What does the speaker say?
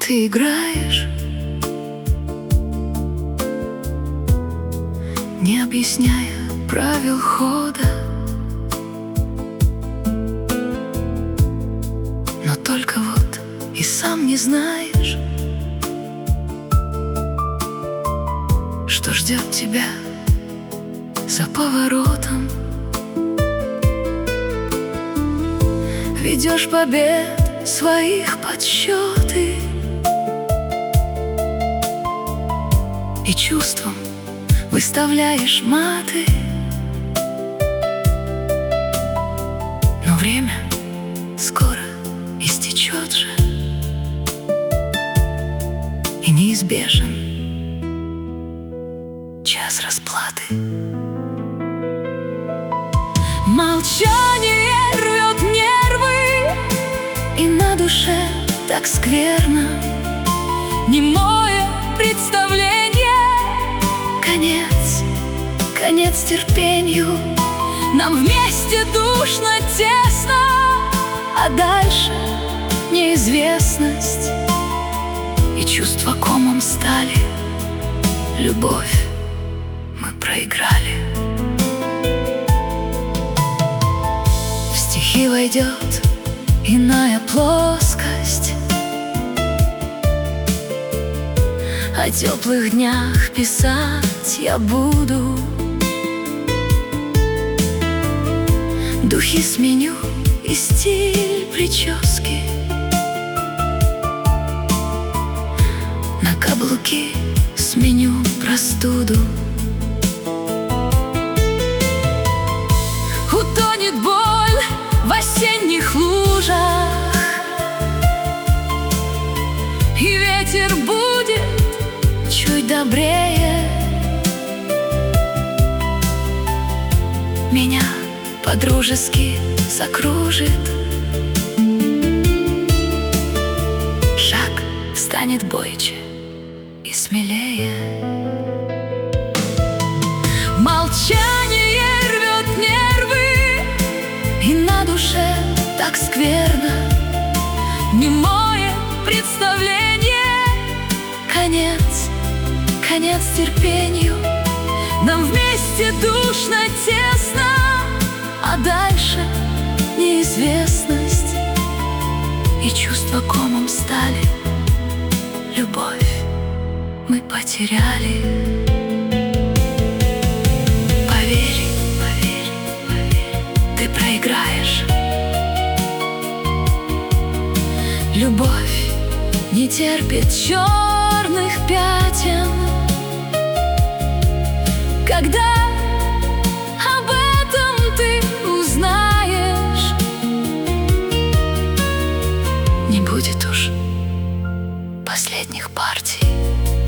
ты играешь, не объясняя правил хода, но только вот и сам не знаешь, что ждет тебя за поворотом. Ведешь побед своих подсчеты и чувством выставляешь маты. Но время скоро истечет же, и неизбежен час расплаты. Молчание рвет нервы, и на душе так скверно. Немое представление, конец терпению. Нам вместе душно, тесно, а дальше неизвестность, и чувства комом стали. Любовь мы проиграли. В стихи войдет иная плоскость, о теплых днях писать я буду. Духи сменю и стиль прически, на каблуки сменю простуду. Утонет боль в осенних лужах, и ветер будет чуть добрее. Меня по-дружески закружит, шаг станет бойче и смелее. Молчание рвет нервы, и на душе так скверно. Немое представление, конец терпению. Нам вместе душно, тесно, а дальше неизвестность, и чувства комом стали. Любовь мы потеряли. Поверь, ты проиграешь. Любовь не терпит черных пятен. Когда об этом ты узнаешь, не будет уж последних партий.